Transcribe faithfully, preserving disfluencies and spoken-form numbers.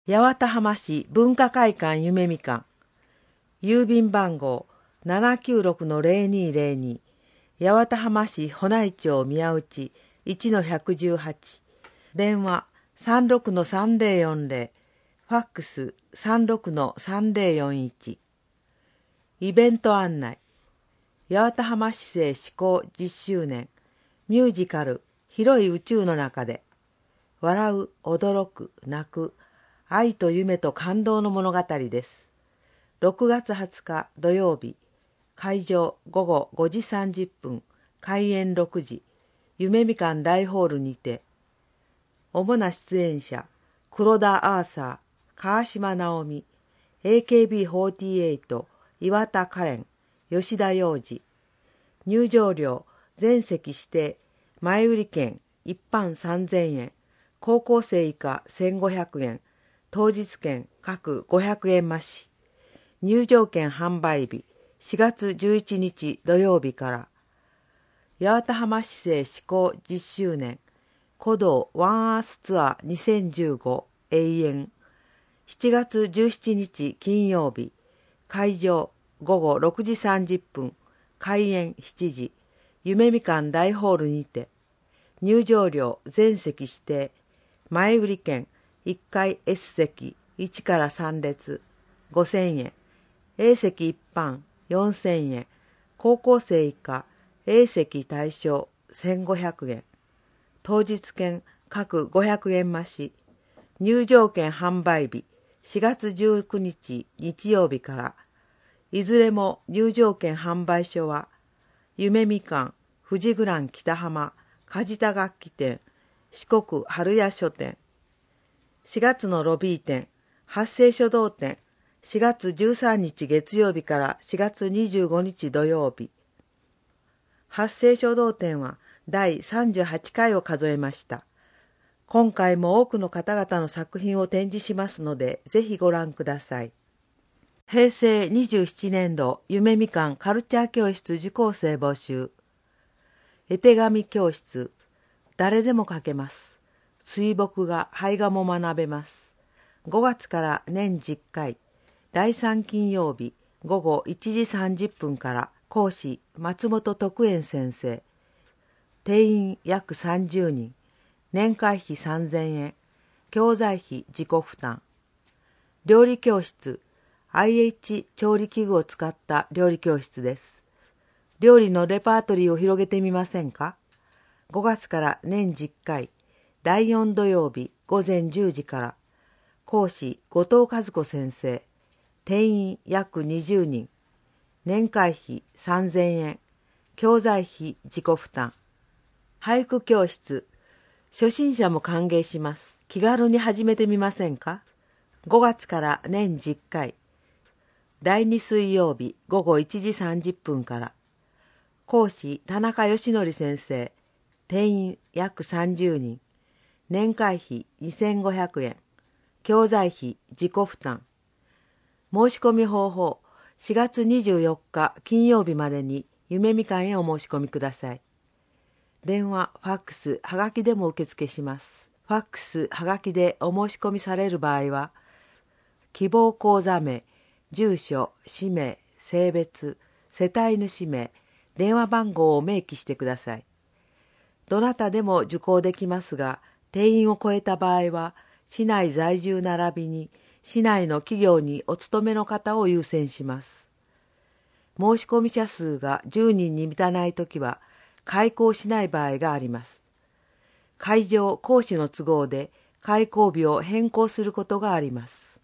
八幡浜市文化会館夢みかん、郵便番号 ななきゅうろくのぜろにぜろに、八幡浜市保内町宮内 いちのひゃくじゅうはち、電話 さんろくのさんぜろよんぜろ、ファックス さんろくのさんぜろよんいち。イベント案内。八幡浜市政施行じゅっしゅうねんミュージカル広い宇宙の中で、笑う、驚く、泣く、愛と夢と感動の物語です。ろくがつはつか土曜日、会場ごごごじさんじゅっぷん、開演ろくじ、夢みかん大ホールにて、主な出演者、黒田アーサー、川島直美、エーケービーフォーティーエイト、岩田カレン、吉田洋二。入場料、全席指定、前売り券、一般さんぜんえん、高校生以下せんごひゃくえん、当日券各ごひゃくえん増し。入場券販売日、しがつじゅういちにち土曜日から。八幡浜市政施行じゅっしゅうねん鼓動ワンアースツアーにせんじゅうご永遠。しちがつじゅうしちにち金曜日、会場ごごろくじさんじゅっぷん、開演しちじ、夢みかん大ホールにて、入場料全席指定、前売り券いっかい S 席いちからさん列ごせんえん、A 席一般よんせんえん、高校生以下 A 席対象せんごひゃくえん、当日券各ごひゃくえん増し。入場券販売日しがつじゅうくにち日曜日から。いずれも入場券販売所は夢みかん、富士グラン北浜、梶田楽器店、四国春屋書店。しがつのロビー展、発声書道展、しがつじゅうさんにち月曜日からしがつにじゅうごにち土曜日。発声書道展はだいさんじゅうはちかいを数えました。今回も多くの方々の作品を展示しますので、ぜひご覧ください。へいせいにじゅうななねんど夢みかんカルチャー教室受講生募集。絵手紙教室、誰でも書けます。水墨画、胚画も学べます。ごがつから年じゅっかい、だいさん金曜日ごごいちじさんじゅっぷんから。講師松本徳円先生。定員約さんじゅうにん、年会費さんぜんえん、教材費自己負担。料理教室、アイエイチ 調理器具を使った料理教室です。料理のレパートリーを広げてみませんか？ごがつから年じゅっかい、だいよん土曜日ごぜんじゅうじから。講師後藤和子先生。定員約にじゅうにん、年会費さんぜんえん、教材費自己負担。俳句教室、初心者も歓迎します。気軽に始めてみませんか？ごがつから年じゅっかい、だいに水曜日ごごいちじさんじゅっぷんから。講師田中義則先生。定員約さんじゅうにん、年会費にせんごひゃくえん、教材費自己負担。申し込み方法、しがつにじゅうよっか金曜日までに夢みかんへお申し込みください。電話、ファックス、はがきでも受付します。ファックス、はがきでお申し込みされる場合は、希望口座名、住所、氏名、性別、世帯主名、電話番号を明記してください。どなたでも受講できますが、定員を超えた場合は、市内在住並びに、市内の企業にお勤めの方を優先します。申し込み者数がじゅうにんに満たないときは、開講しない場合があります。会場・講師の都合で開講日を変更することがあります。